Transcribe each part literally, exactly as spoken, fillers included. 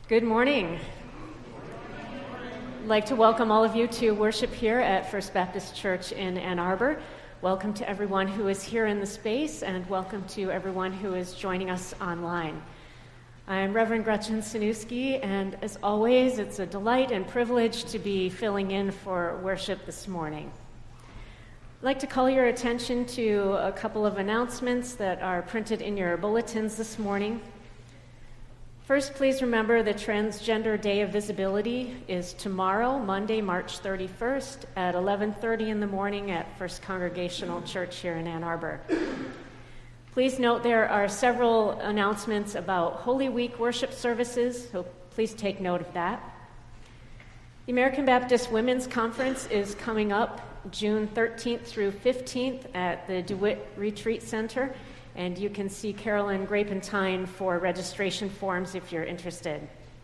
Good morning. I'd like to welcome all of you to worship here at First Baptist Church in Ann Arbor. Welcome to everyone who is here in the space, and welcome to everyone who is joining us online. I'm Reverend Gretchen Sanuski, and as always, it's a delight and privilege to be filling in for worship this morning. I'd like to call your attention to a couple of announcements that are printed in your bulletins this morning. First, please remember the Transgender Day of Visibility is tomorrow, Monday, March thirty-first, at eleven thirty in the morning at First Congregational Church here in Ann Arbor. Please note there are several announcements about Holy Week worship services, so please take note of that. The American Baptist Women's Conference is coming up June thirteenth through fifteenth at the DeWitt Retreat Center, and you can see Carolyn Grapentine for registration forms if you're interested.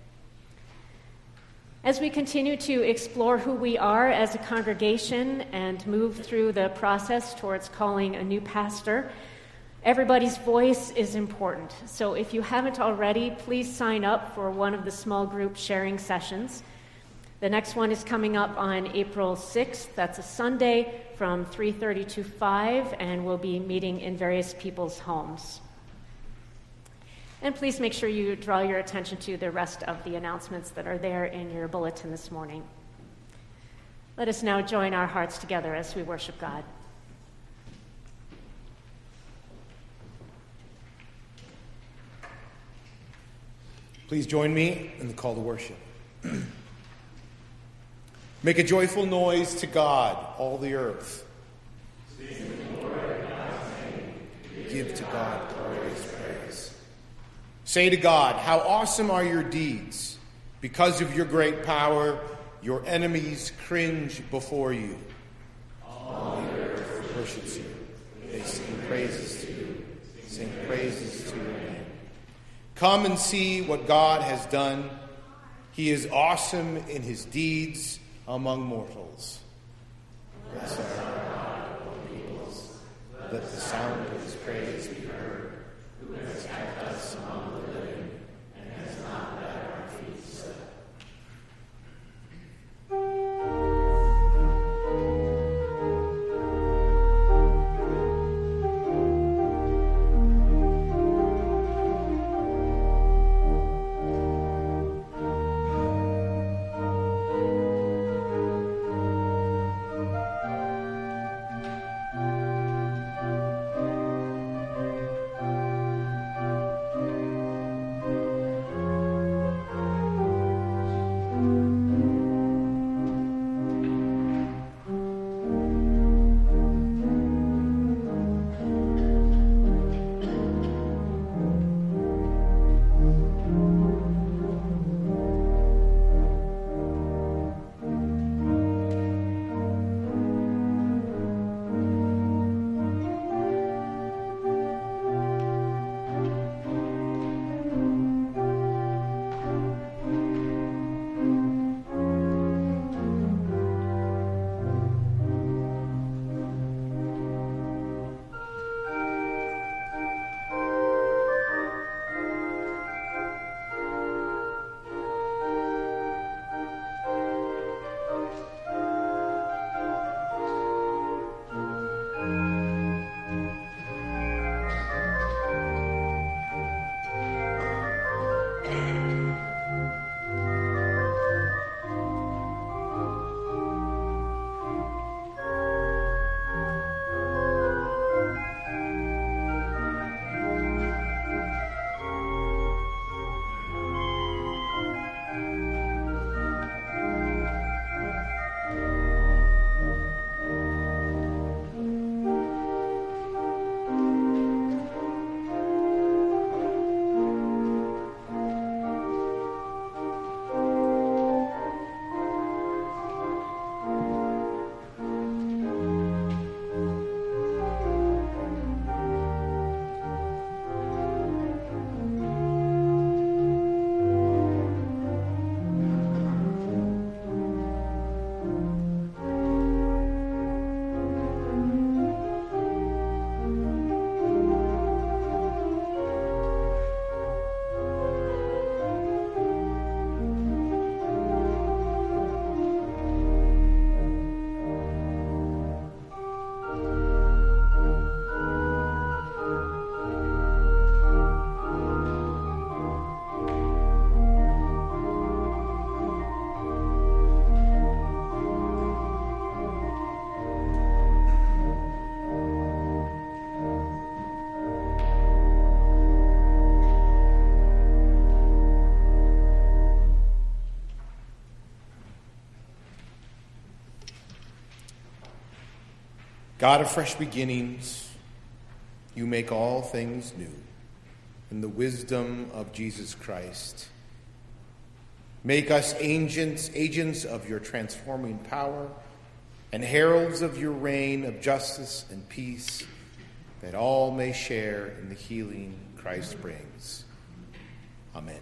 As we continue to explore who we are as a congregation and move through the process towards calling a new pastor, everybody's voice is important. So if you haven't already, please sign up for one of the small group sharing sessions. The next one is coming up on April sixth. That's a Sunday from three thirty to five, and we'll be meeting in various people's homes. And please make sure you draw your attention to the rest of the announcements that are there in your bulletin this morning. Let us now join our hearts together as we worship God. Please join me in the call to worship. Make a joyful noise to God, all the earth. Give to God glorious praise. Say to God, how awesome are your deeds. Because of your great power, your enemies cringe before you. All the earth worships you. They sing praises to you. Sing praises to your name. Come and see what God has done. He is awesome in his deeds among mortals. Bless our God, O peoples. Let the sound of his praise be heard, who has kept us among the living and has not let our feet slip. God of fresh beginnings, you make all things new. In the wisdom of Jesus Christ, make us agents, agents of your transforming power and heralds of your reign of justice and peace, that all may share in the healing Christ brings. Amen.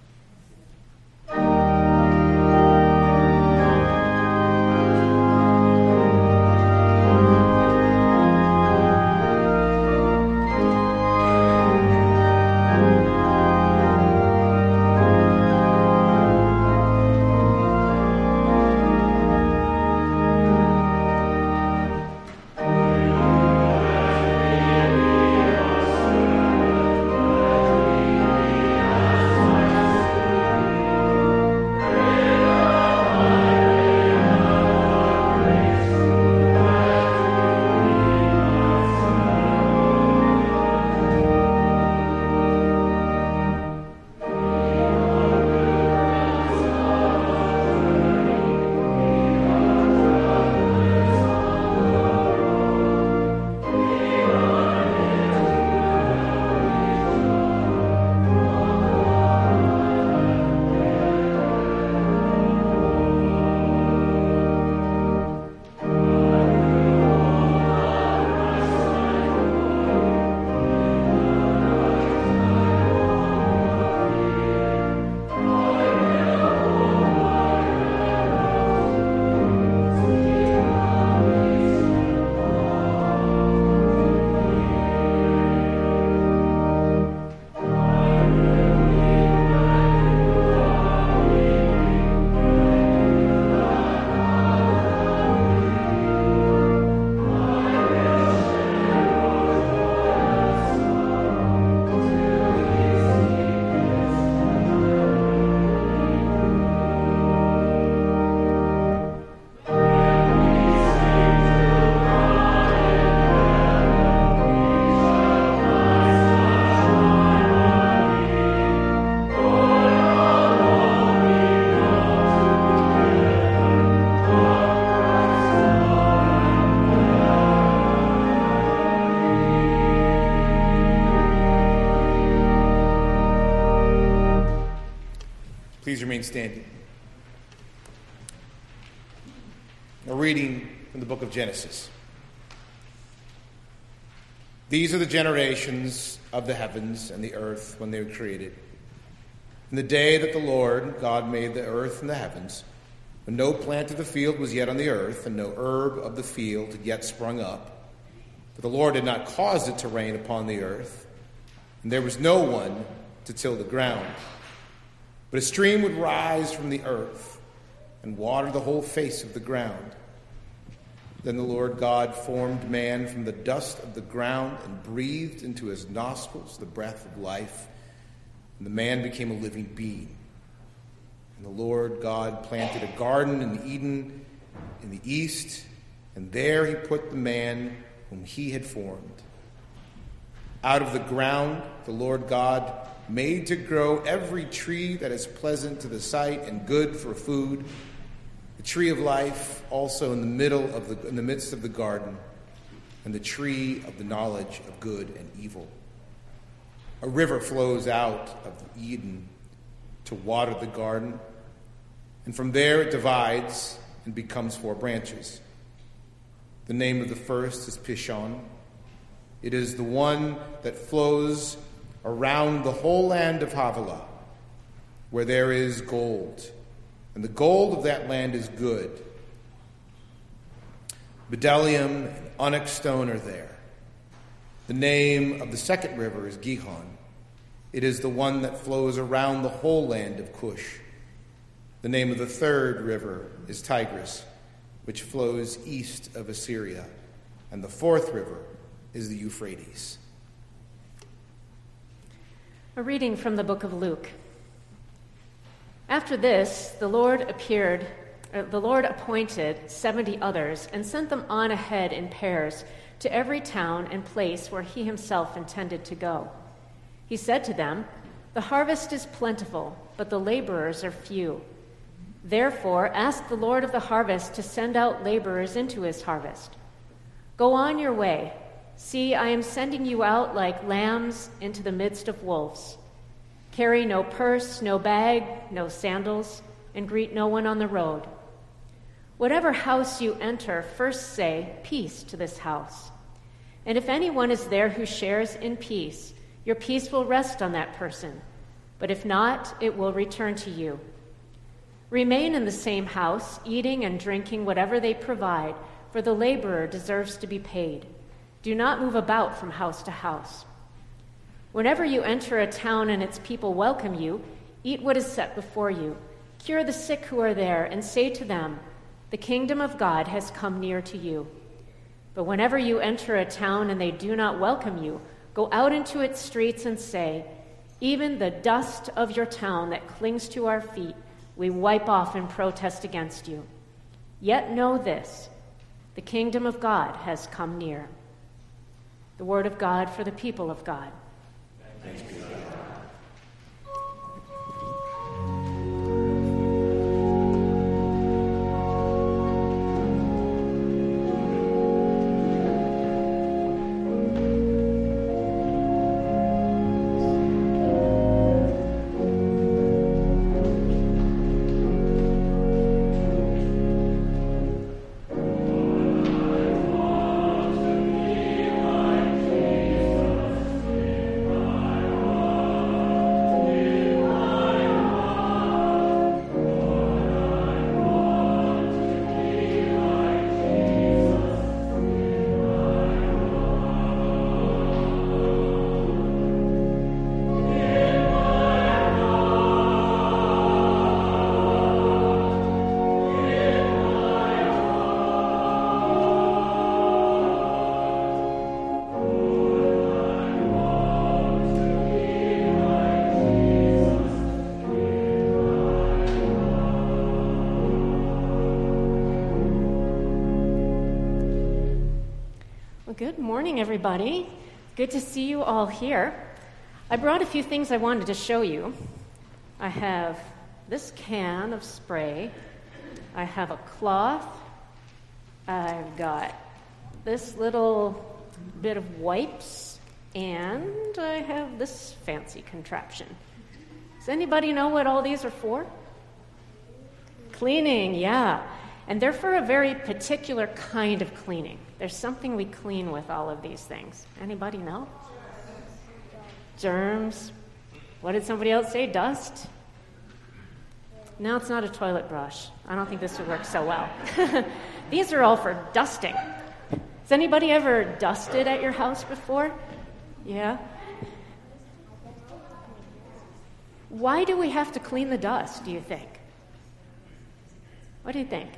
Please remain standing. A reading from the book of Genesis. These are the generations of the heavens and the earth when they were created. In the day that the Lord God made the earth and the heavens, when no plant of the field was yet on the earth, and no herb of the field had yet sprung up, for the Lord had not caused it to rain upon the earth, and there was no one to till the ground. But a stream would rise from the earth and water the whole face of the ground. Then the Lord God formed man from the dust of the ground and breathed into his nostrils the breath of life, and the man became a living being. And the Lord God planted a garden in Eden in the east, and there he put the man whom he had formed. Out of the ground the Lord God made to grow every tree that is pleasant to the sight and good for food, the tree of life also in the middle of the in the midst of the garden, and the tree of the knowledge of good and evil. A river flows out of Eden to water the garden, and from there it divides and becomes four branches. The name of the first is Pishon. It is the one that flows around the whole land of Havilah, where there is gold, and the gold of that land is good. Bdellium and onyx stone are there. The name of the second river is Gihon. It is the one that flows around the whole land of Cush. The name of the third river is Tigris, which flows east of Assyria, and the fourth river is the Euphrates. A reading from the book of Luke. After this, the Lord appeared, uh, the Lord appointed seventy others and sent them on ahead in pairs to every town and place where he himself intended to go. He said to them, "The harvest is plentiful, but the laborers are few. Therefore, ask the Lord of the harvest to send out laborers into his harvest. Go on your way. See, I am sending you out like lambs into the midst of wolves. Carry no purse, no bag, no sandals, and greet no one on the road. Whatever house you enter, first say, 'Peace to this house.' And if anyone is there who shares in peace, your peace will rest on that person. But if not, it will return to you. Remain in the same house, eating and drinking whatever they provide, for the laborer deserves to be paid. Do not move about from house to house. Whenever you enter a town and its people welcome you, eat what is set before you. Cure the sick who are there, and say to them, 'The kingdom of God has come near to you.' But whenever you enter a town and they do not welcome you, go out into its streets and say, 'Even the dust of your town that clings to our feet, we wipe off in protest against you.' Yet know this, the kingdom of God has come near." The word of God for the people of God. Thanks be to God. Good morning, everybody. Good to see you all here. I brought a few things I wanted to show you. I have this can of spray. I have a cloth. I've got this little bit of wipes. And I have this fancy contraption. Does anybody know what all these are for? Cleaning, yeah. And they're for a very particular kind of cleaning. There's something we clean with all of these things. Anybody know? Germs. What did somebody else say? Dust? No, it's not a toilet brush. I don't think this would work so well. These are all for dusting. Has anybody ever dusted at your house before? Yeah? Why do we have to clean the dust, do you think? What do you think?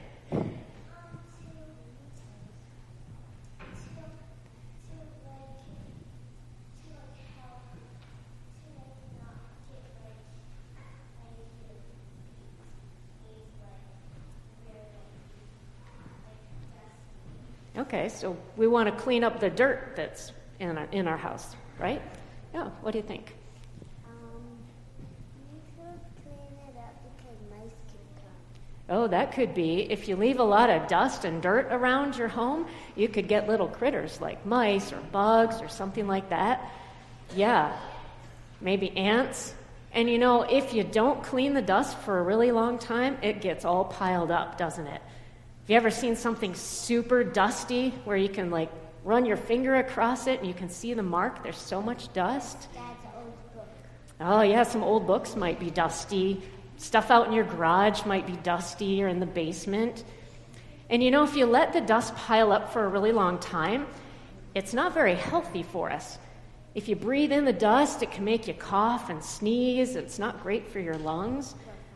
Okay, so we want to clean up the dirt that's in our, in our house, right? Yeah, what do you think? Um, you could clean it up because mice can come. Oh, that could be. If you leave a lot of dust and dirt around your home, you could get little critters like mice or bugs or something like that. Yeah, maybe ants. And you know, if you don't clean the dust for a really long time, it gets all piled up, doesn't it? Have you ever seen something super dusty where you can like run your finger across it and you can see the mark? There's so much dust. Dad's old book. Oh yeah, some old books might be dusty. Stuff out in your garage might be dusty or in the basement. And you know, if you let the dust pile up for a really long time, it's not very healthy for us. If you breathe in the dust, it can make you cough and sneeze. It's not great for your lungs.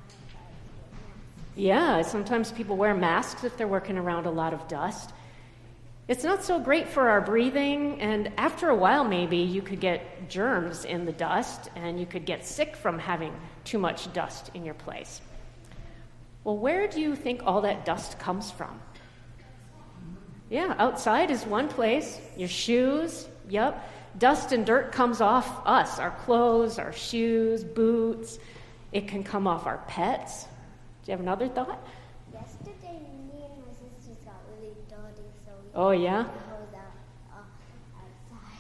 Yeah, sometimes people wear masks if they're working around a lot of dust. It's not so great for our breathing, and after a while maybe you could get germs in the dust and you could get sick from having too much dust in your place. Well, where do you think all that dust comes from? Yeah, outside is one place. Your shoes, yep. Dust and dirt comes off us, our clothes, our shoes, boots. It can come off our pets. Do you have another thought? Yesterday, me and my sisters got really dirty, so we Oh, yeah? took the hose out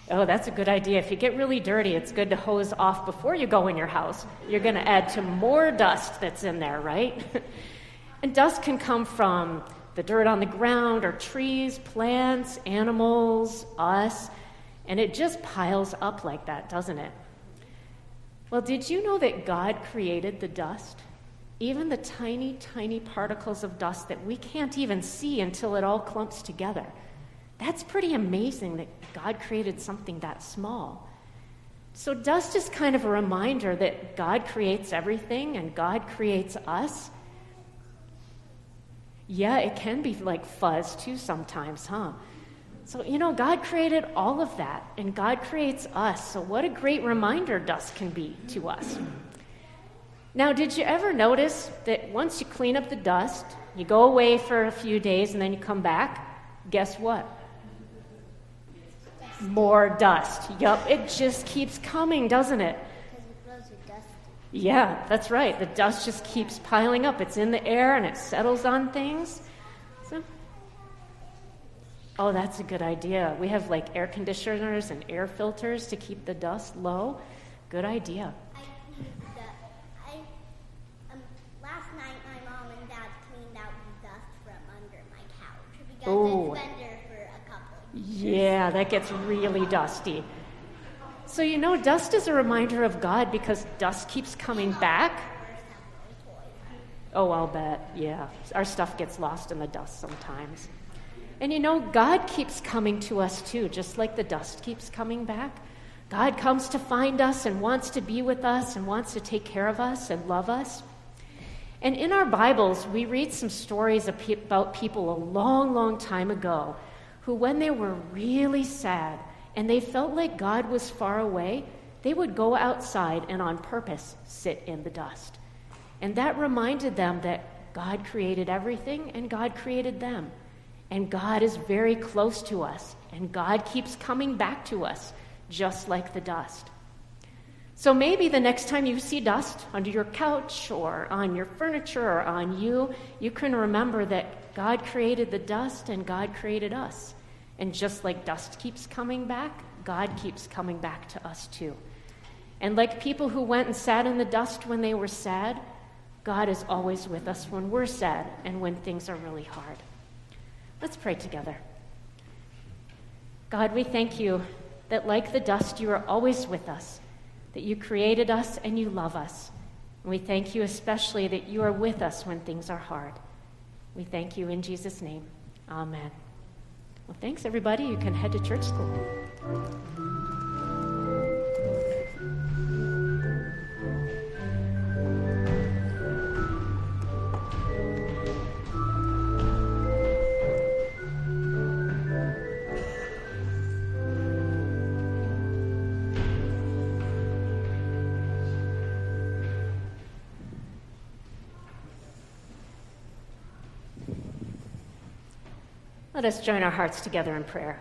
Oh, that's a good idea. If you get really dirty, it's good to hose off before you go in your house. You're going to add to more dust that's in there, right? And dust can come from the dirt on the ground or trees, plants, animals, us, and it just piles up like that, doesn't it? Well, did you know that God created the dust? Even the tiny, tiny particles of dust that we can't even see until it all clumps together. That's pretty amazing that God created something that small. So dust is kind of a reminder that God creates everything and God creates us. Yeah, it can be like fuzz too sometimes, huh? So, you know, God created all of that, and God creates us. So what a great reminder dust can be to us. Now, did you ever notice that once you clean up the dust, you go away for a few days, and then you come back, guess what? More dust. Yup, it just keeps coming, doesn't it? Because it grows with dust. Yeah, that's right. The dust just keeps piling up. It's in the air, and it settles on things. So, oh, that's a good idea. We have like air conditioners and air filters to keep the dust low. Good idea. I cleaned the, I, um, last night my mom and dad cleaned out the dust from under my couch because Ooh. it's been there for a couple of years. Yeah, that gets really dusty. So, you know, dust is a reminder of God because dust keeps coming back. Oh, I'll bet. Yeah. Our stuff gets lost in the dust sometimes. And you know, God keeps coming to us too, just like the dust keeps coming back. God comes to find us and wants to be with us and wants to take care of us and love us. And in our Bibles, we read some stories about people a long, long time ago who, when they were really sad and they felt like God was far away, they would go outside and on purpose sit in the dust. And that reminded them that God created everything and God created them. And God is very close to us, and God keeps coming back to us, just like the dust. So maybe the next time you see dust under your couch or on your furniture or on you, you can remember that God created the dust and God created us. And just like dust keeps coming back, God keeps coming back to us too. And like people who went and sat in the dust when they were sad, God is always with us when we're sad and when things are really hard. Let's pray together. God, we thank you that like the dust, you are always with us, that you created us and you love us. And we thank you especially that you are with us when things are hard. We thank you in Jesus' name. Amen. Well, thanks, everybody. You can head to church school. Let us join our hearts together in prayer.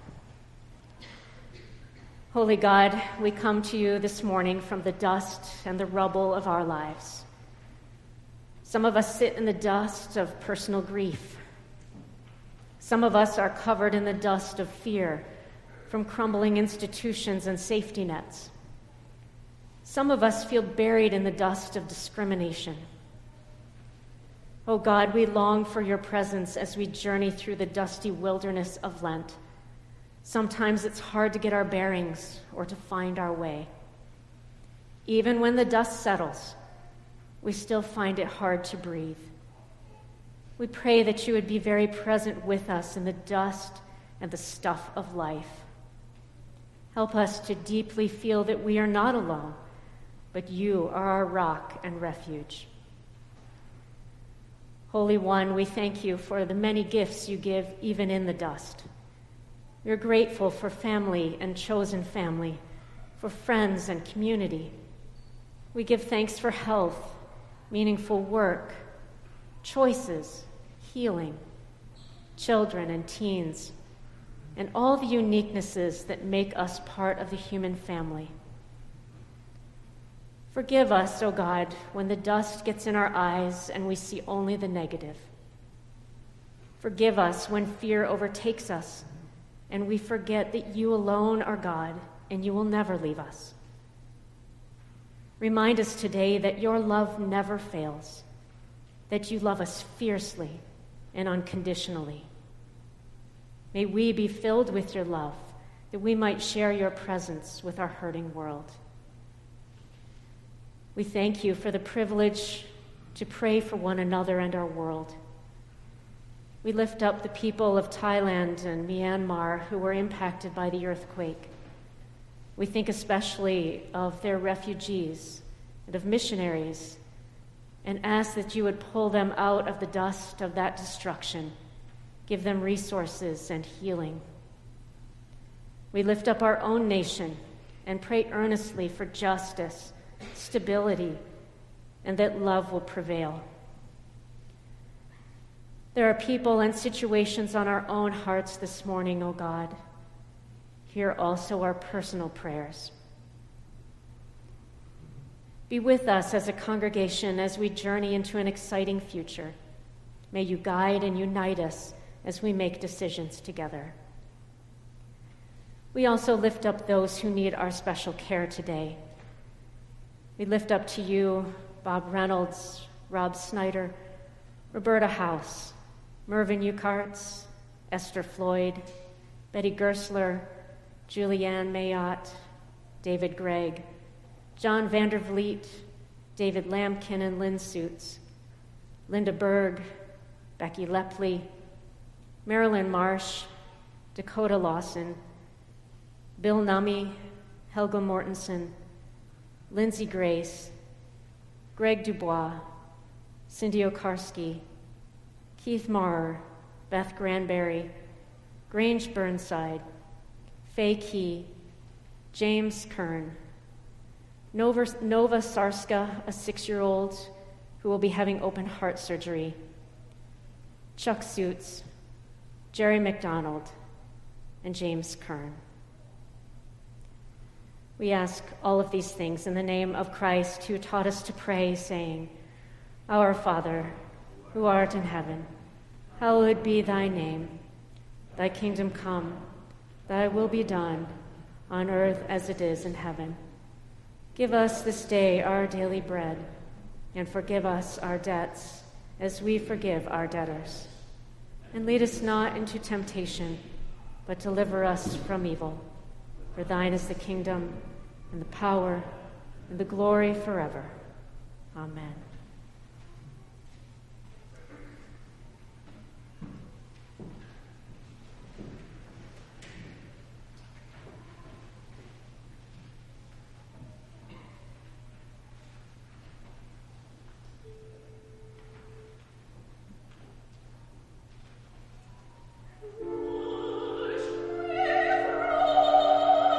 Holy God, we come to you this morning from the dust and the rubble of our lives. Some of us sit in the dust of personal grief. Some of us are covered in the dust of fear from crumbling institutions and safety nets. Some of us feel buried in the dust of discrimination. Oh God, we long for your presence as we journey through the dusty wilderness of Lent. Sometimes it's hard to get our bearings or to find our way. Even when the dust settles, we still find it hard to breathe. We pray that you would be very present with us in the dust and the stuff of life. Help us to deeply feel that we are not alone, but you are our rock and refuge. Holy One, we thank you for the many gifts you give even in the dust. We're grateful for family and chosen family, for friends and community. We give thanks for health, meaningful work, choices, healing, children and teens, and all the uniquenesses that make us part of the human family. Forgive us, O God, when the dust gets in our eyes and we see only the negative. Forgive us when fear overtakes us and we forget that you alone are God and you will never leave us. Remind us today that your love never fails, that you love us fiercely and unconditionally. May we be filled with your love, that we might share your presence with our hurting world. We thank you for the privilege to pray for one another and our world. We lift up the people of Thailand and Myanmar who were impacted by the earthquake. We think especially of their refugees and of missionaries, and ask that you would pull them out of the dust of that destruction, give them resources and healing. We lift up our own nation and pray earnestly for justice, stability, and that love will prevail. There are people and situations on our own hearts this morning, O God. Hear also our personal prayers. Be with us as a congregation as we journey into an exciting future. May you guide and unite us as we make decisions together. We also lift up those who need our special care today. We lift up to you Bob Reynolds, Rob Snyder, Roberta House, Mervyn Eucarts, Esther Floyd, Betty Gersler, Julianne Mayotte, David Gregg, John Vandervliet, David Lampkin and Lynn Suits, Linda Berg, Becky Lepley, Marilyn Marsh, Dakota Lawson, Bill Nummy, Helga Mortensen, Lindsay Grace, Greg Dubois, Cindy Okarski, Keith Maurer, Beth Granberry, Grange Burnside, Faye Key, James Kern, Nova, Nova Sarska, a six-year-old who will be having open heart surgery, Chuck Suits, Jerry McDonald, and James Kern. We ask all of these things in the name of Christ, who taught us to pray, saying, Our Father, who art in heaven, hallowed be thy name. Thy kingdom come, thy will be done, on earth as it is in heaven. Give us this day our daily bread, and forgive us our debts, as we forgive our debtors. And lead us not into temptation, but deliver us from evil. For thine is the kingdom, and the power, and the glory forever. Amen.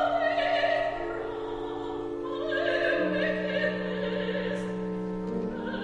Thank you.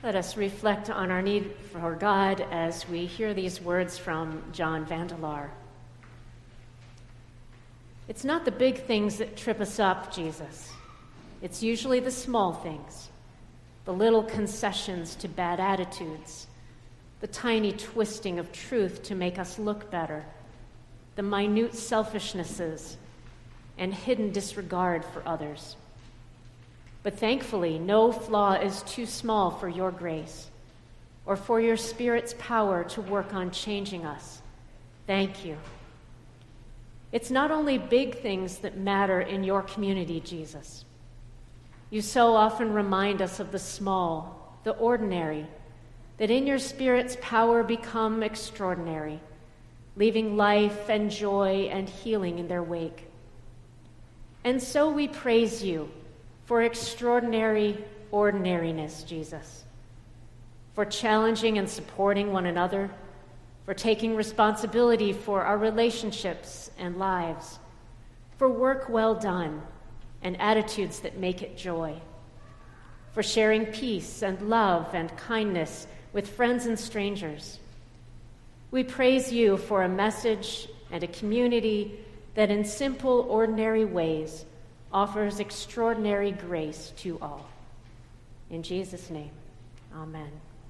Let us reflect on our need for God as we hear these words from John Vandelar. It's not the big things that trip us up, Jesus. It's usually the small things, the little concessions to bad attitudes, the tiny twisting of truth to make us look better, the minute selfishnesses and hidden disregard for others. But thankfully, no flaw is too small for your grace or for your Spirit's power to work on changing us. Thank you. It's not only big things that matter in your community, Jesus. You so often remind us of the small, the ordinary, that in your Spirit's power become extraordinary, leaving life and joy and healing in their wake. And so we praise you for extraordinary ordinariness, Jesus, for challenging and supporting one another, for taking responsibility for our relationships and lives, for work well done and attitudes that make it joy, for sharing peace and love and kindness with friends and strangers. We praise you for a message and a community that in simple, ordinary ways offers extraordinary grace to all. In Jesus' name, amen.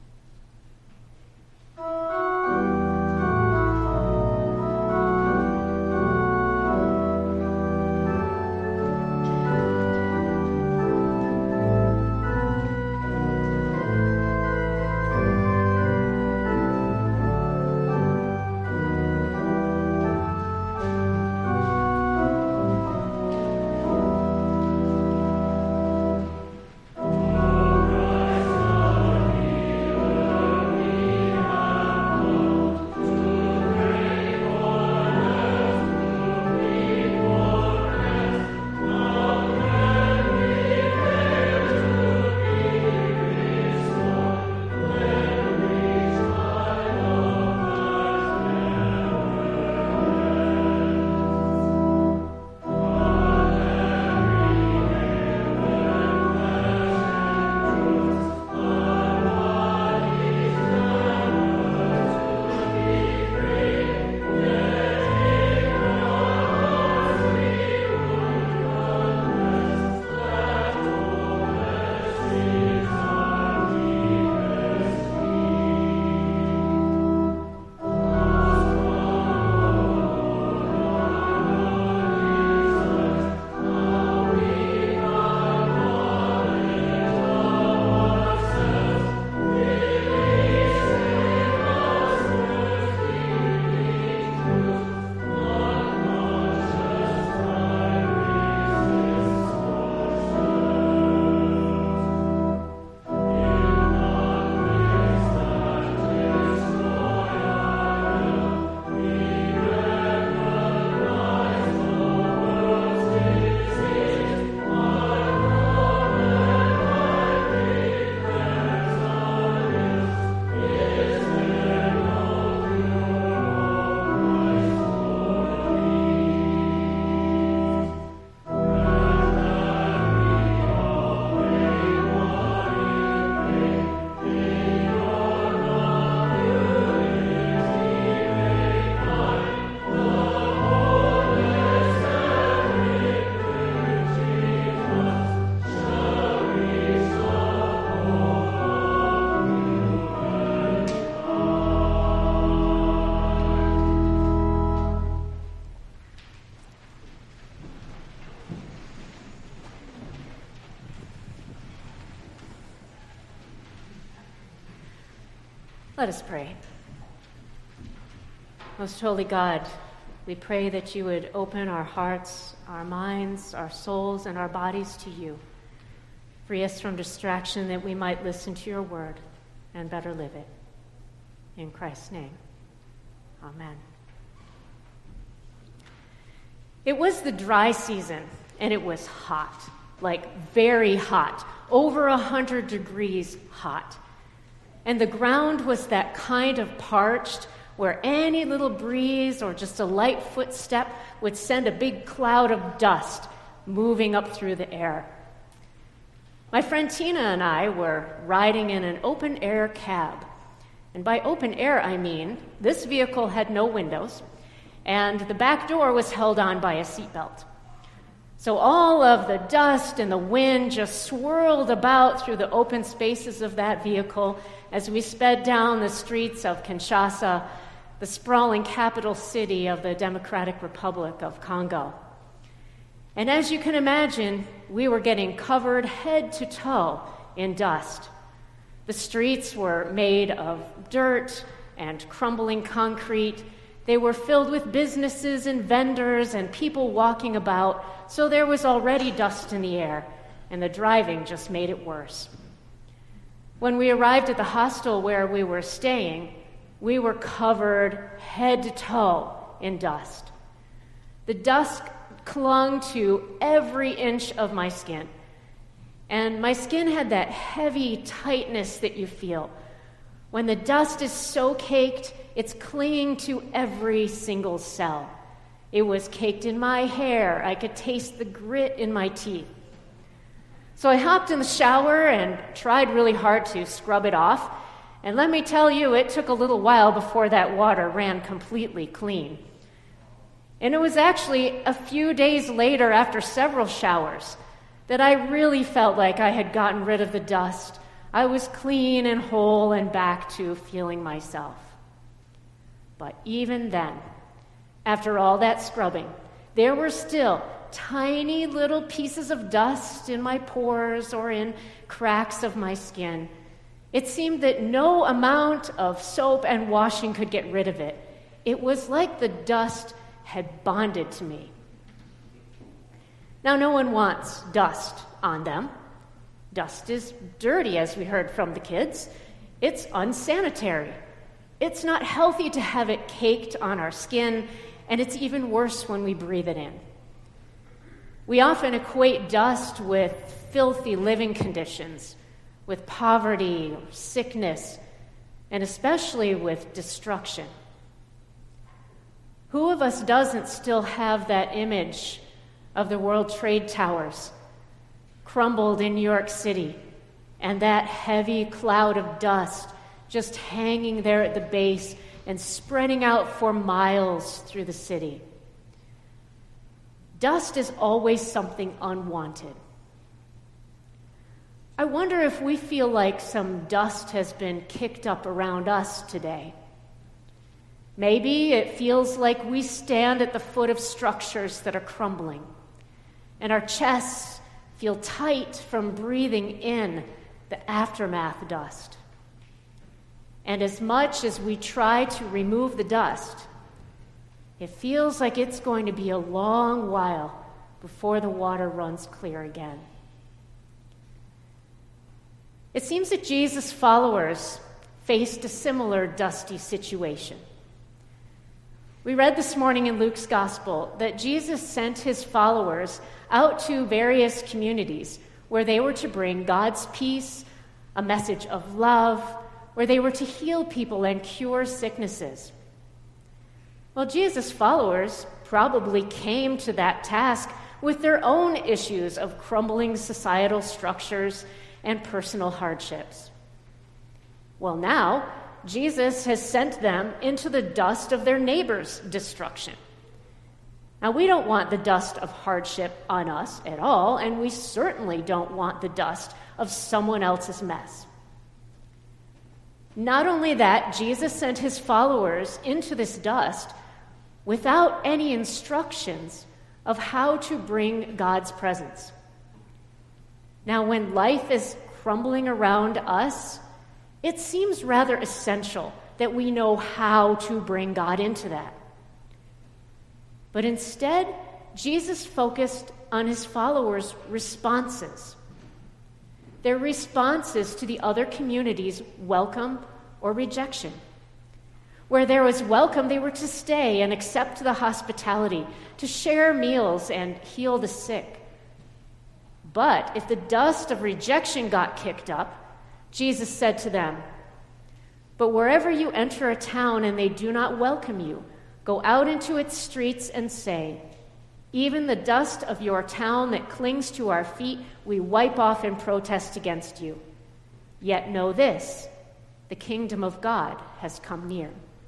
Let us pray. Most holy God, we pray that you would open our hearts, our minds, our souls, and our bodies to you. Free us from distraction that we might listen to your word and better live it. In Christ's name, amen. It was the dry season, and it was hot, like very hot, over a hundred degrees hot. And the ground was that kind of parched where any little breeze or just a light footstep would send a big cloud of dust moving up through the air. My friend Tina and I were riding in an open-air cab. And by open air, I mean this vehicle had no windows, and the back door was held on by a seatbelt. So all of the dust and the wind just swirled about through the open spaces of that vehicle as we sped down the streets of Kinshasa, the sprawling capital city of the Democratic Republic of Congo. And as you can imagine, we were getting covered head to toe in dust. The streets were made of dirt and crumbling concrete. They were filled with businesses and vendors and people walking about, so there was already dust in the air, and the driving just made it worse. When we arrived at the hostel where we were staying, we were covered head to toe in dust. The dust clung to every inch of my skin, and my skin had that heavy tightness that you feel. When the dust is so caked, it's clinging to every single cell. It was caked in my hair. I could taste the grit in my teeth. So I hopped in the shower and tried really hard to scrub it off. And let me tell you, it took a little while before that water ran completely clean. And it was actually a few days later, after several showers, that I really felt like I had gotten rid of the dust. I was clean and whole and back to feeling myself. But even then, after all that scrubbing, there were still tiny little pieces of dust in my pores or in cracks of my skin. It seemed that no amount of soap and washing could get rid of it. It was like the dust had bonded to me. Now, no one wants dust on them. Dust is dirty, as we heard from the kids. It's unsanitary. It's not healthy to have it caked on our skin, and it's even worse when we breathe it in. We often equate dust with filthy living conditions, with poverty, or sickness, and especially with destruction. Who of us doesn't still have that image of the World Trade Towers crumbled in New York City, and that heavy cloud of dust just hanging there at the base and spreading out for miles through the city? Dust is always something unwanted. I wonder if we feel like some dust has been kicked up around us today. Maybe it feels like we stand at the foot of structures that are crumbling, and our chests feel tight from breathing in the aftermath dust. And as much as we try to remove the dust, it feels like it's going to be a long while before the water runs clear again. It seems that Jesus' followers faced a similar dusty situation. We read this morning in Luke's Gospel that Jesus sent his followers out to various communities where they were to bring God's peace, a message of love, where they were to heal people and cure sicknesses. Well, Jesus' followers probably came to that task with their own issues of crumbling societal structures and personal hardships. Well, now, Jesus has sent them into the dust of their neighbor's destruction. Now, we don't want the dust of hardship on us at all, and we certainly don't want the dust of someone else's mess. Not only that, Jesus sent his followers into this dust without any instructions of how to bring God's presence. Now, when life is crumbling around us, it seems rather essential that we know how to bring God into that. But instead, Jesus focused on his followers' responses. Their responses to the other community's welcome or rejection. Where there was welcome, they were to stay and accept the hospitality, to share meals and heal the sick. But if the dust of rejection got kicked up, Jesus said to them, "But wherever you enter a town and they do not welcome you, go out into its streets and say, Even the dust of your town that clings to our feet, we wipe off in protest against you. Yet know this, the kingdom of God has come near.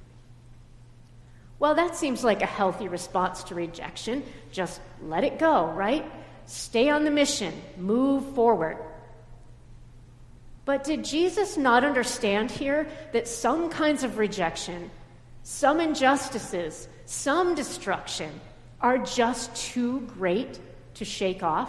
Well, that seems like a healthy response to rejection. Just let it go, right? Stay on the mission, move forward. But did Jesus not understand here that some kinds of rejection, some injustices, some destruction are just too great to shake off?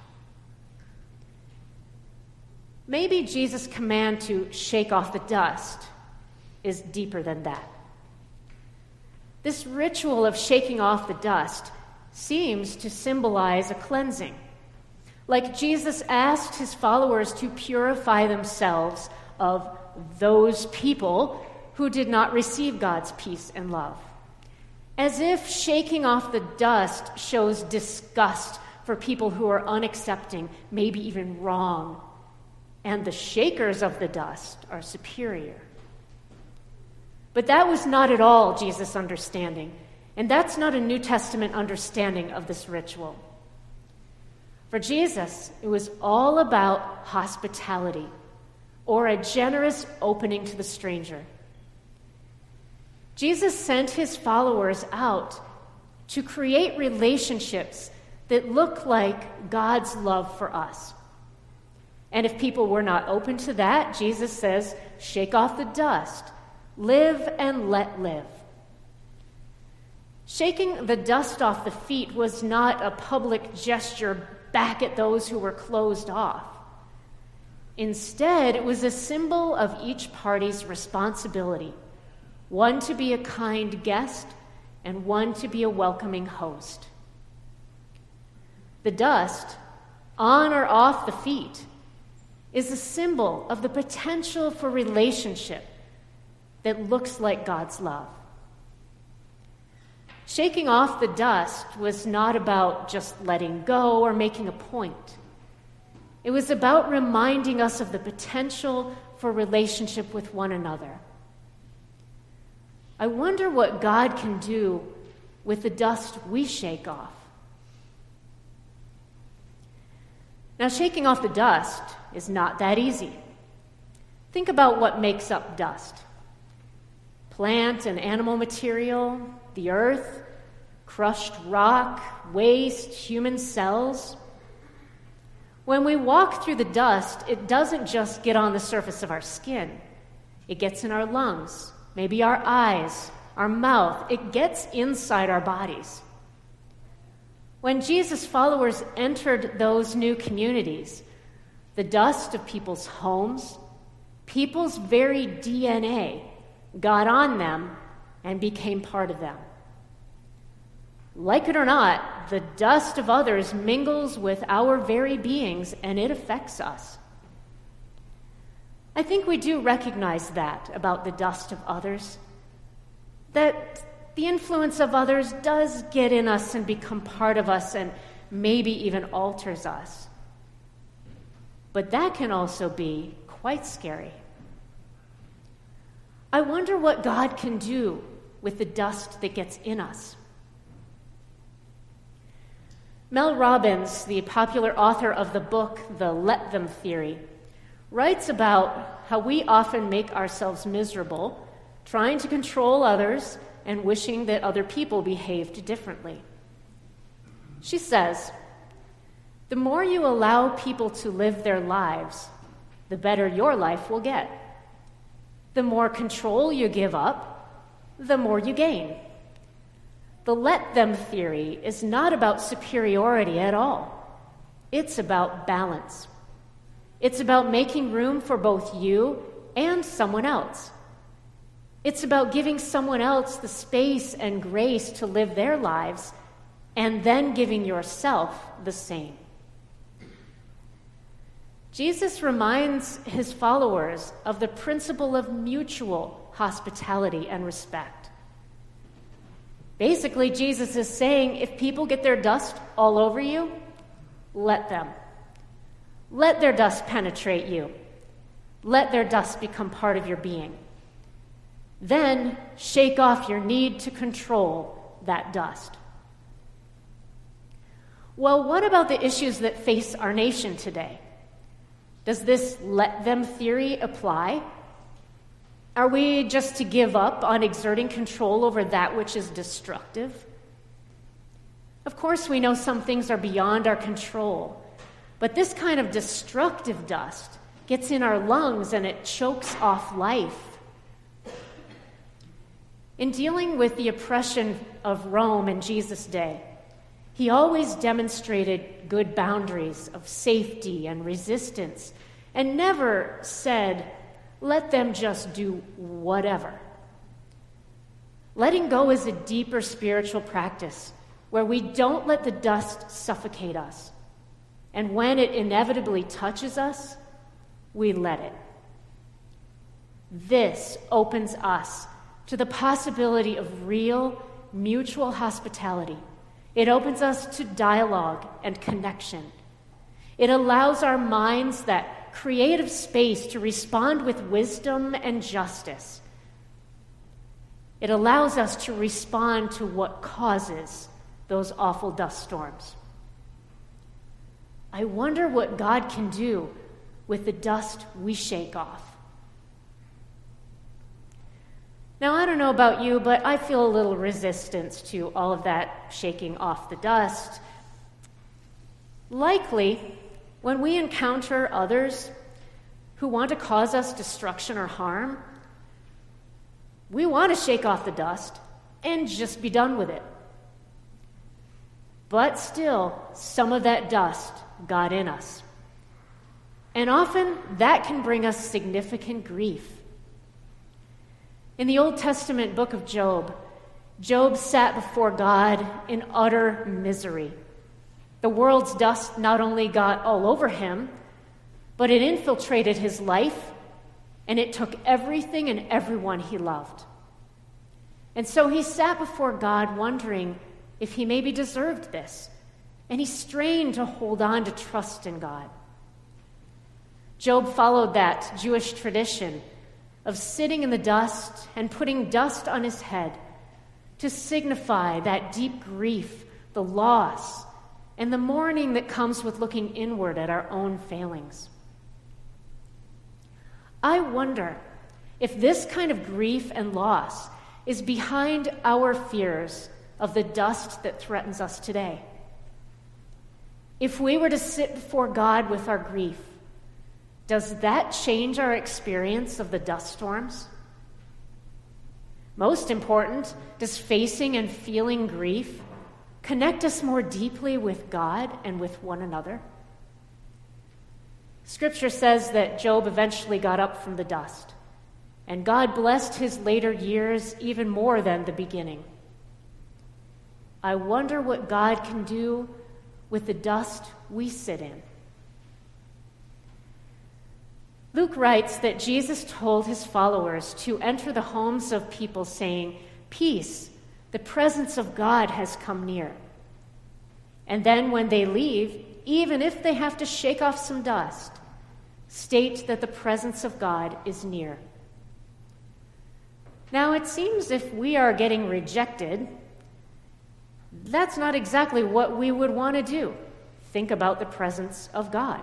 Maybe Jesus' command to shake off the dust is deeper than that. This ritual of shaking off the dust seems to symbolize a cleansing. Like Jesus asked his followers to purify themselves of those people who did not receive God's peace and love. As if shaking off the dust shows disgust for people who are unaccepting, maybe even wrong, and the shakers of the dust are superior. But that was not at all Jesus' understanding, and that's not a New Testament understanding of this ritual. For Jesus, it was all about hospitality, or a generous opening to the stranger. Jesus sent his followers out to create relationships that look like God's love for us. And if people were not open to that, Jesus says, shake off the dust, live and let live. Shaking the dust off the feet was not a public gesture back at those who were closed off. Instead, it was a symbol of each party's responsibility, one to be a kind guest and one to be a welcoming host. The dust, on or off the feet, is a symbol of the potential for relationship that looks like God's love. Shaking off the dust was not about just letting go or making a point. It was about reminding us of the potential for relationship with one another. I wonder what God can do with the dust we shake off. Now, shaking off the dust is not that easy. Think about what makes up dust. Plant and animal material, the earth, crushed rock, waste, human cells. When we walk through the dust, it doesn't just get on the surface of our skin. It gets in our lungs, maybe our eyes, our mouth. It gets inside our bodies. When Jesus' followers entered those new communities, the dust of people's homes, people's very D N A got on them and became part of them. Like it or not, the dust of others mingles with our very beings, and it affects us. I think we do recognize that about the dust of others, that the influence of others does get in us and become part of us and maybe even alters us. But that can also be quite scary. I wonder what God can do with the dust that gets in us. Mel Robbins, the popular author of the book The Let Them Theory, writes about how we often make ourselves miserable trying to control others and wishing that other people behaved differently. She says, the more you allow people to live their lives, the better your life will get. The more control you give up, the more you gain. The let them theory is not about superiority at all. It's about balance. It's about making room for both you and someone else. It's about giving someone else the space and grace to live their lives and then giving yourself the same. Jesus reminds his followers of the principle of mutual hospitality and respect. Basically, Jesus is saying, if people get their dust all over you, let them. Let their dust penetrate you. Let their dust become part of your being. Then shake off your need to control that dust. Well, what about the issues that face our nation today? Does this let them theory apply? Are we just to give up on exerting control over that which is destructive? Of course, we know some things are beyond our control, but this kind of destructive dust gets in our lungs and it chokes off life. In dealing with the oppression of Rome in Jesus' day, he always demonstrated good boundaries of safety and resistance and never said, let them just do whatever. Letting go is a deeper spiritual practice where we don't let the dust suffocate us. And when it inevitably touches us, we let it. This opens us to the possibility of real mutual hospitality. It opens us to dialogue and connection. It allows our minds that creative space to respond with wisdom and justice. It allows us to respond to what causes those awful dust storms. I wonder what God can do with the dust we shake off. Now, I don't know about you, but I feel a little resistance to all of that shaking off the dust. Likely, when we encounter others who want to cause us destruction or harm, we want to shake off the dust and just be done with it. But still, some of that dust got in us. And often, that can bring us significant grief. In the Old Testament book of Job, Job sat before God in utter misery. The world's dust not only got all over him, but it infiltrated his life, and it took everything and everyone he loved. And so he sat before God wondering if he maybe deserved this, and he strained to hold on to trust in God. Job followed that Jewish tradition of sitting in the dust and putting dust on his head to signify that deep grief, the loss, and the mourning that comes with looking inward at our own failings. I wonder if this kind of grief and loss is behind our fears of the dust that threatens us today. If we were to sit before God with our grief, does that change our experience of the dust storms? Most important, does facing and feeling grief connect us more deeply with God and with one another? Scripture says that Job eventually got up from the dust, and God blessed his later years even more than the beginning. I wonder what God can do with the dust we sit in. Luke writes that Jesus told his followers to enter the homes of people saying, "Peace, the presence of God has come near." And then when they leave, even if they have to shake off some dust, state that the presence of God is near. Now, it seems if we are getting rejected, that's not exactly what we would want to do. Think about the presence of God.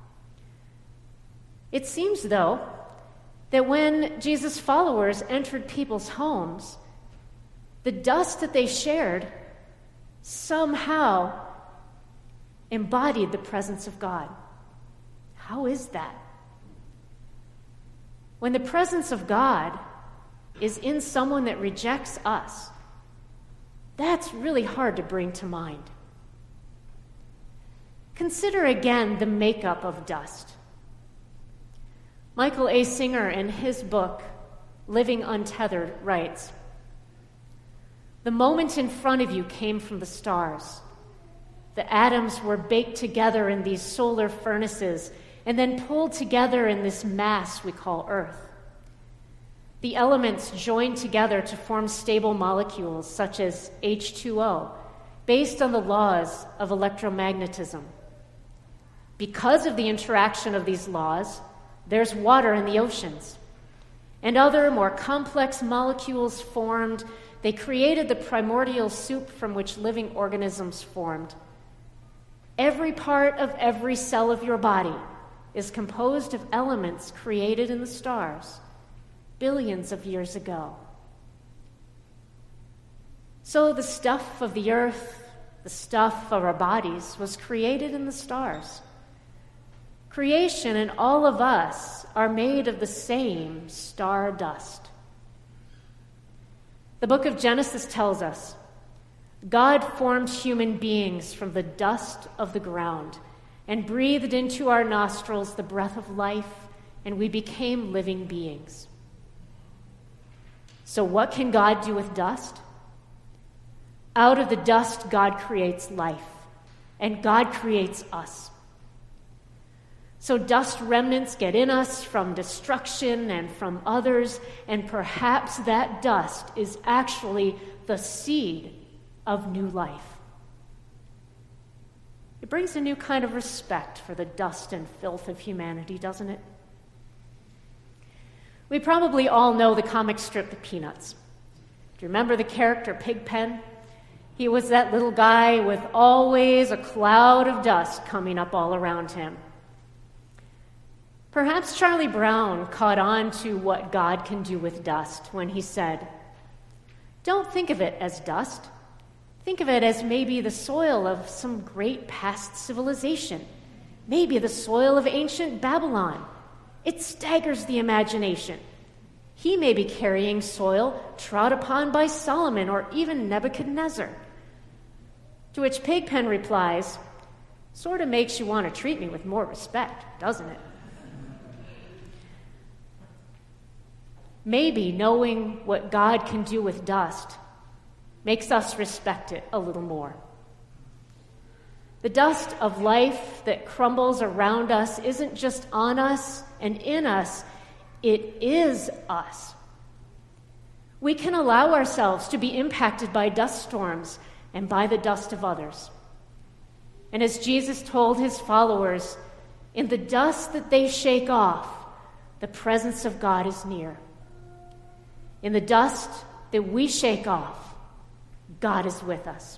It seems, though, that when Jesus' followers entered people's homes, the dust that they shared somehow embodied the presence of God. How is that? When the presence of God is in someone that rejects us, that's really hard to bring to mind. Consider again the makeup of dust. Michael A. Singer, in his book, Living Untethered, writes, "The moment in front of you came from the stars. The atoms were baked together in these solar furnaces and then pulled together in this mass we call Earth. The elements joined together to form stable molecules such as H two O, based on the laws of electromagnetism. Because of the interaction of these laws, there's water in the oceans. And other, more complex molecules formed. They created the primordial soup from which living organisms formed. Every part of every cell of your body is composed of elements created in the stars billions of years ago. So the stuff of the earth, the stuff of our bodies, was created in the stars. Creation and all of us are made of the same star dust. The book of Genesis tells us God formed human beings from the dust of the ground and breathed into our nostrils the breath of life, and we became living beings. So what can God do with dust? Out of the dust, God creates life, and God creates us. So dust remnants get in us from destruction and from others, and perhaps that dust is actually the seed of new life. It brings a new kind of respect for the dust and filth of humanity, doesn't it? We probably all know the comic strip The Peanuts. Do you remember the character Pigpen? He was that little guy with always a cloud of dust coming up all around him. Perhaps Charlie Brown caught on to what God can do with dust when he said, "Don't think of it as dust. Think of it as maybe the soil of some great past civilization, maybe the soil of ancient Babylon. It staggers the imagination. He may be carrying soil trod upon by Solomon or even Nebuchadnezzar." To which Pigpen replies, "Sort of makes you want to treat me with more respect, doesn't it?" Maybe knowing what God can do with dust makes us respect it a little more. The dust of life that crumbles around us isn't just on us and in us, it is us. We can allow ourselves to be impacted by dust storms and by the dust of others. And as Jesus told his followers, in the dust that they shake off, the presence of God is near. In the dust that we shake off, God is with us.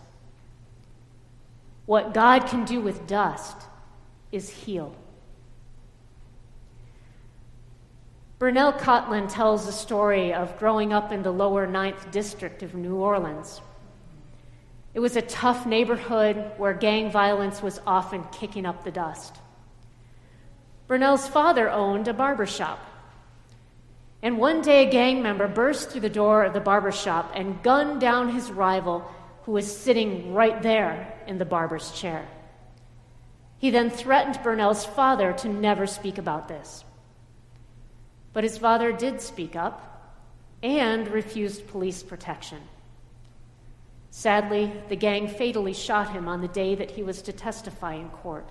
What God can do with dust is heal. Burnell Cotlin tells the story of growing up in the lower ninth district of New Orleans. It was a tough neighborhood where gang violence was often kicking up the dust. Burnell's father owned a barber shop. And one day a gang member burst through the door of the barber shop and gunned down his rival, who was sitting right there in the barber's chair. He then threatened Burnell's father to never speak about this. But his father did speak up and refused police protection. Sadly, the gang fatally shot him on the day that he was to testify in court.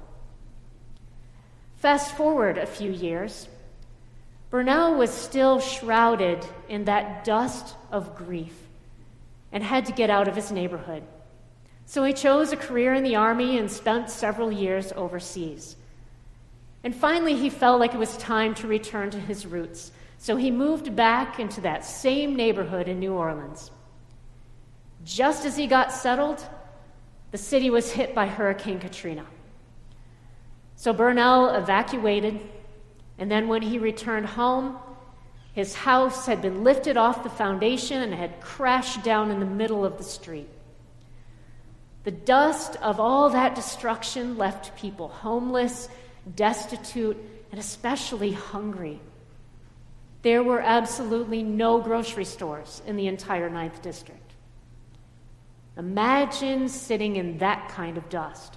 Fast forward a few years, Burnell was still shrouded in that dust of grief and had to get out of his neighborhood. So he chose a career in the army and spent several years overseas. And finally, he felt like it was time to return to his roots. So he moved back into that same neighborhood in New Orleans. Just as he got settled, the city was hit by Hurricane Katrina. So Burnell evacuated, and then when he returned home, his house had been lifted off the foundation and had crashed down in the middle of the street. The dust of all that destruction left people homeless, destitute, and especially hungry. There were absolutely no grocery stores in the entire ninth District. Imagine sitting in that kind of dust.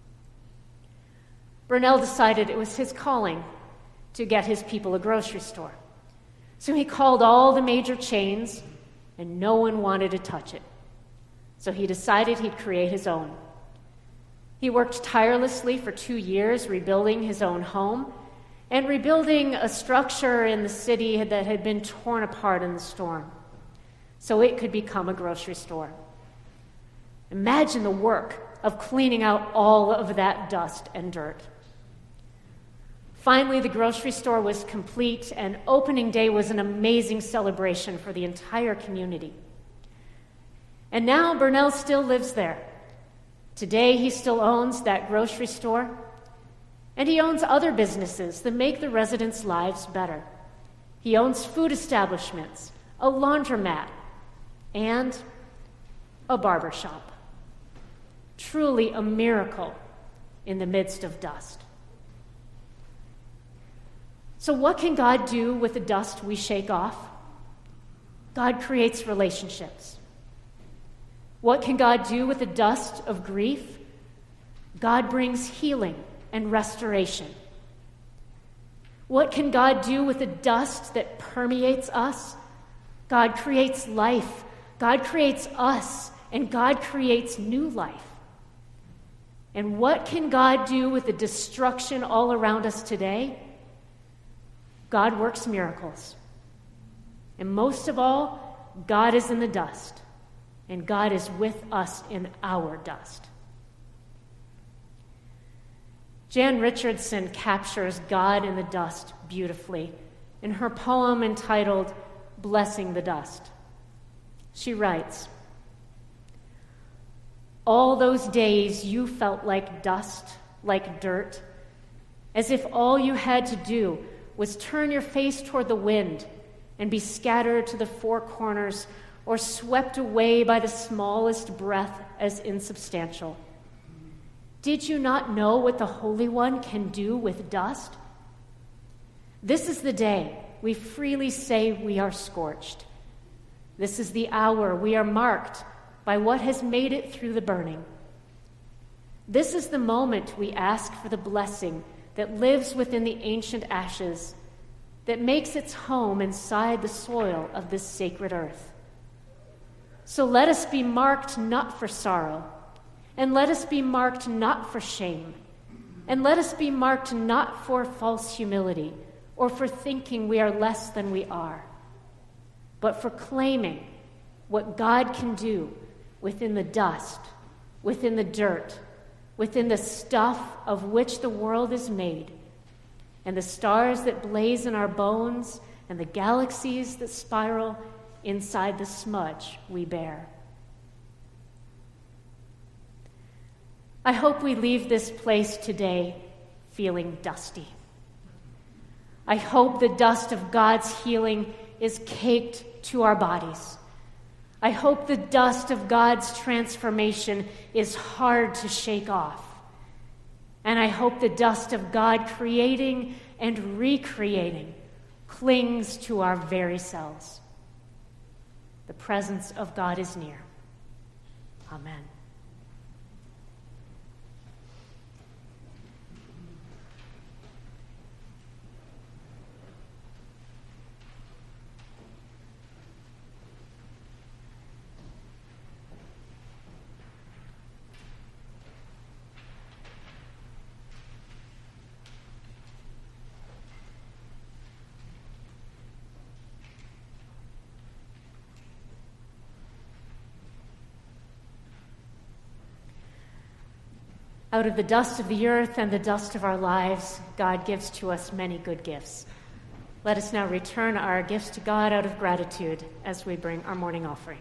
Burnell decided it was his calling to get his people a grocery store. So he called all the major chains, and no one wanted to touch it. So he decided he'd create his own. He worked tirelessly for two years rebuilding his own home and rebuilding a structure in the city that had been torn apart in the storm so it could become a grocery store. Imagine the work of cleaning out all of that dust and dirt. Finally, the grocery store was complete, and opening day was an amazing celebration for the entire community. And now Burnell still lives there, Today, he still owns that grocery store, and he owns other businesses that make the residents' lives better. He owns food establishments, a laundromat, and a barber shop. Truly a miracle in the midst of dust. So what can God do with the dust we shake off? God creates relationships. What can God do with the dust of grief? God brings healing and restoration. What can God do with the dust that permeates us? God creates life. God creates us, and God creates new life. And what can God do with the destruction all around us today? God works miracles. And most of all, God is in the dust, and God is with us in our dust. Jan Richardson captures God in the dust beautifully in her poem entitled Blessing the Dust. She writes, "All those days you felt like dust, like dirt, as if all you had to do was turn your face toward the wind and be scattered to the four corners or swept away by the smallest breath as insubstantial. Did you not know what the Holy One can do with dust? This is the day we freely say we are scorched. This is the hour we are marked by what has made it through the burning. This is the moment we ask for the blessing that lives within the ancient ashes, that makes its home inside the soil of this sacred earth. So let us be marked not for sorrow, and let us be marked not for shame, and let us be marked not for false humility or for thinking we are less than we are, but for claiming what God can do within the dust, within the dirt, within the stuff of which the world is made, and the stars that blaze in our bones, and the galaxies that spiral inside the smudge we bear." I hope we leave this place today feeling dusty. I hope the dust of God's healing is caked to our bodies. I hope the dust of God's transformation is hard to shake off. And I hope the dust of God creating and recreating clings to our very selves. The presence of God is near. Amen. Out of the dust of the earth and the dust of our lives, God gives to us many good gifts. Let us now return our gifts to God out of gratitude as we bring our morning offering.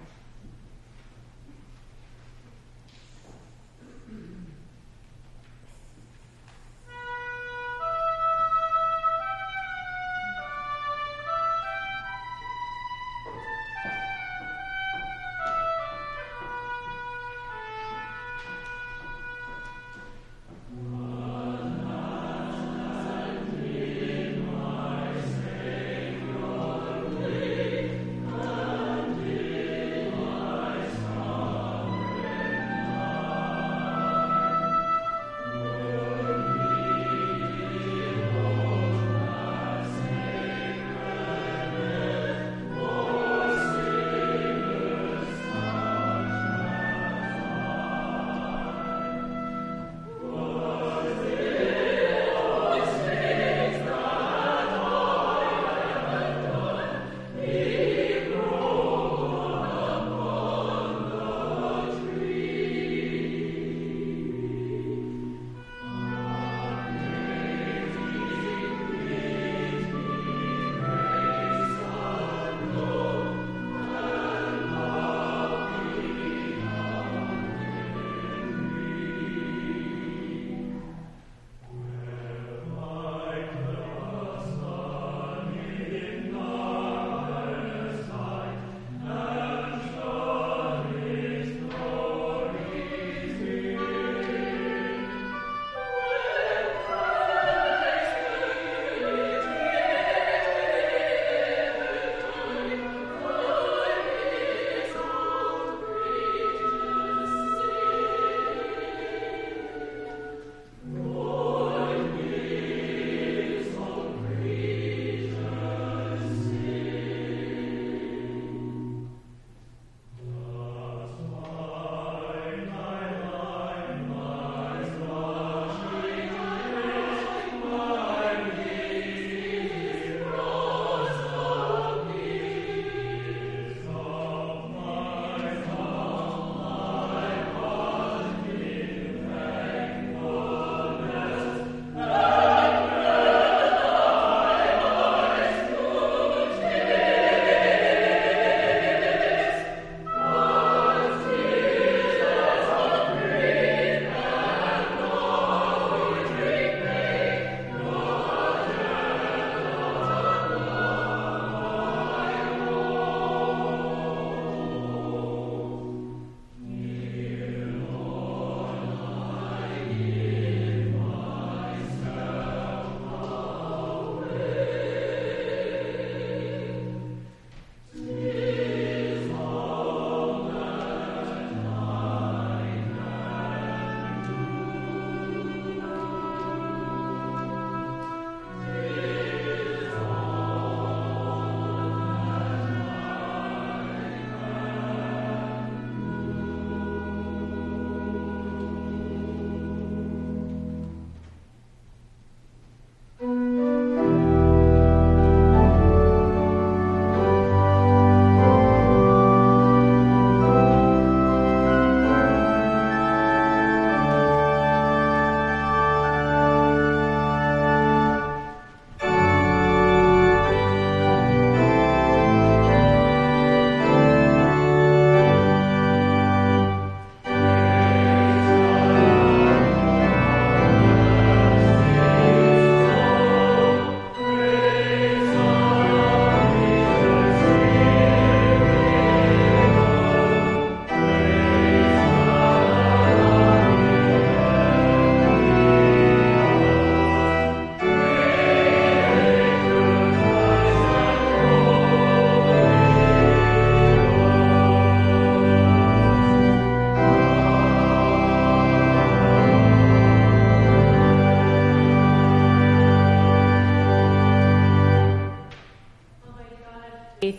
Amen.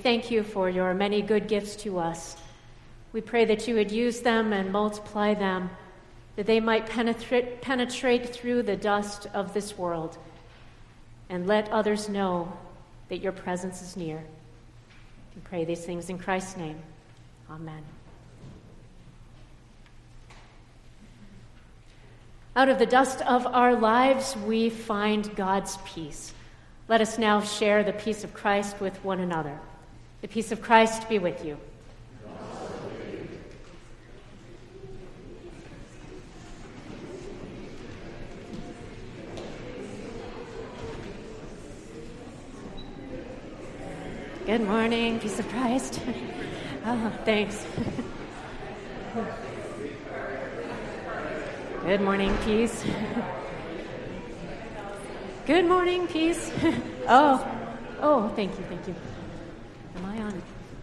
thank you for your many good gifts to us. We pray that you would use them and multiply them, that they might penetrate, penetrate through the dust of this world and let others know that your presence is near. We pray these things in Christ's name. Amen. Out of the dust of our lives, we find God's peace. Let us now share the peace of Christ with one another. The peace of Christ be with you. Good morning, peace of Christ. Oh, thanks. Good morning, peace. Good morning, peace. Oh, oh, thank you, thank you. Am I on?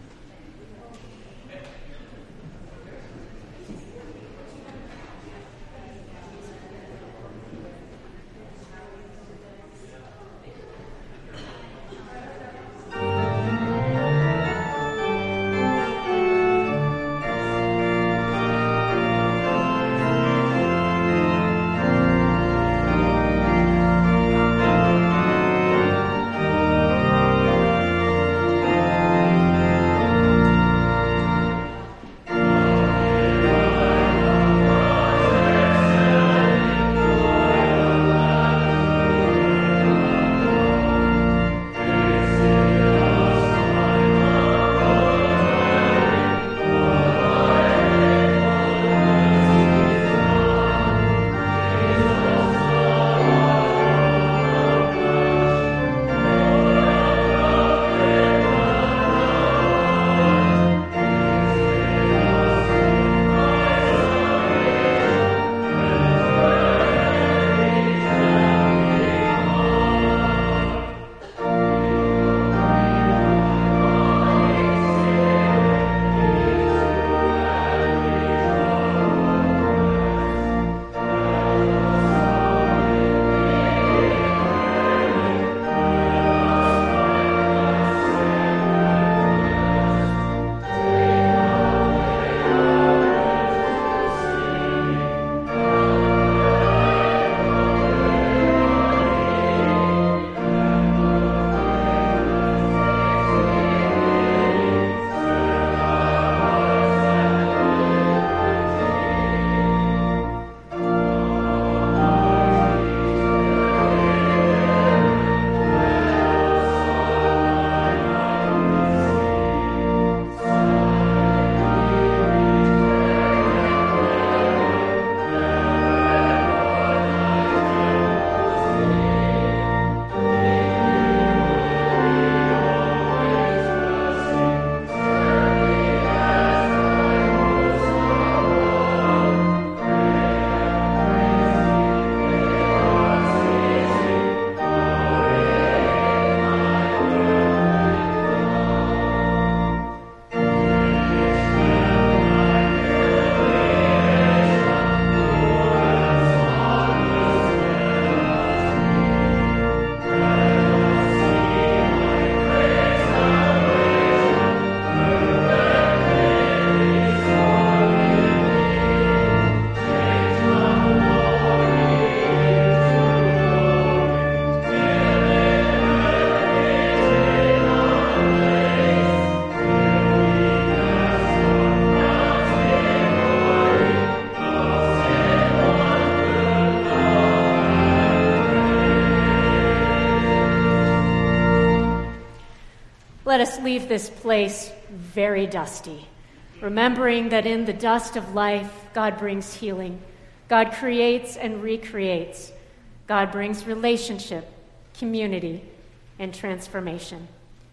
Let us leave this place very dusty, remembering that in the dust of life, God brings healing. God creates and recreates. God brings relationship, community, and transformation.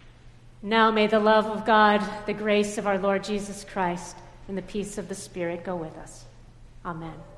Now may the love of God, the grace of our Lord Jesus Christ, and the peace of the Spirit go with us. Amen.